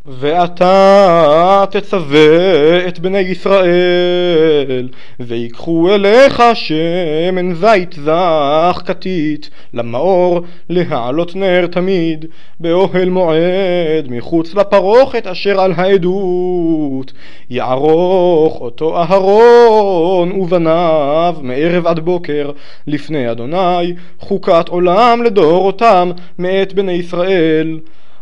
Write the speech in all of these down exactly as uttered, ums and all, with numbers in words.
ואתה תצווה את בני ישראל, ויקחו אליך שמן זית זך כתית למאור, להעלות נר תמיד באוהל מועד מחוץ לפרוכת אשר על העדות. יערוך אותו אהרון ובניו מערב עד בוקר לפני אדוני חוקת עולם לדורותם מאת בני ישראל.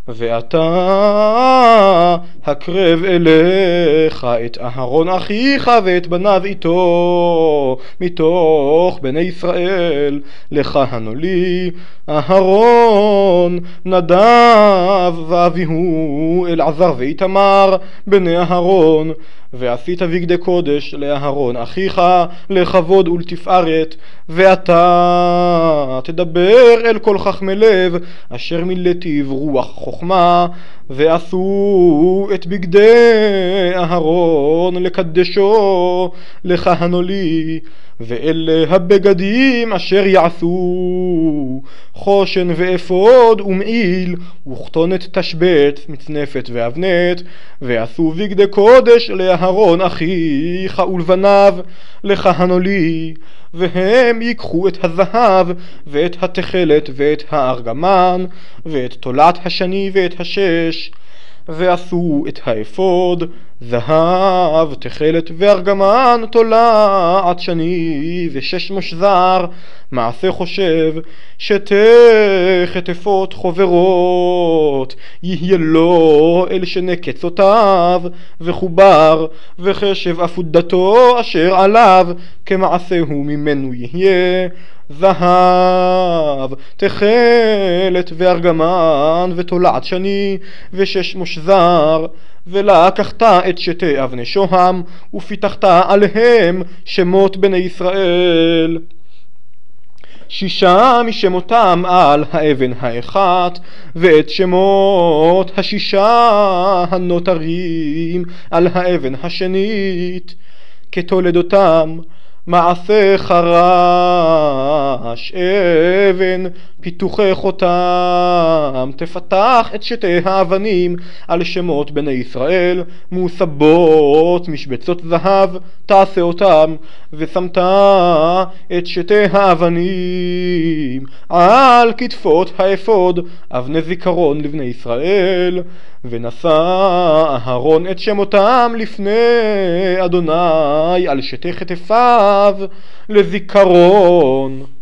ואתה הקרב אליך את אהרון אחיך ואת בניו איתו מתוך בני ישראל, לכהנו לי אהרון נדב ואביהו אלעזר ואיתמר בני אהרון. ועשית בגדי קודש לאהרון אחיך לכבוד ולתפארת. ואתה תדבר אל כל חכמי לב אשר מילאתיו רוח חוכמה, ועשו את בגדי אהרון לקדשו לכהנו לי. ואלה הבגדים אשר יעשו חושן ואפוד ומעיל וכתונת תשבץ מצנפת ואבנת. ועשו בגדי קודש לאהרון אחיך ולבניו לכהנו לי. והם ייקחו את הזהב ואת התכלת ואת הארגמן ואת תולעת השני ואת השש, ועשו את האפוד זהב תכלת וארגמן תולעת שני ושש מושזר מעשה חושב, שתי חטפות חוברות יהיה לו אל שני קצותיו, וחובר וחשב אפודתו אשר עליו כמעשהו ממנו יהיה זהב תכלת וארגמן ותולעת שני ושש מושזר. ולקחת את שתי אבני שוהם ופיתחת עליהם שמות בני ישראל, שישה משמותם על האבן האחת, ואת שמות השישה הנותרים על האבן השנית כתולדותם. מעשה חרש אבן פיתוחי חותם, תפתח את שתי האבנים על שמות בני ישראל מוסבות משבצות זהב תעשה אותם. ושמת את שתי האבנים על כתפות האפוד אבני זיכרון לבני ישראל. ונשא אהרון את שמותם לפני אדוני על שתי כתפיו לזיכרון.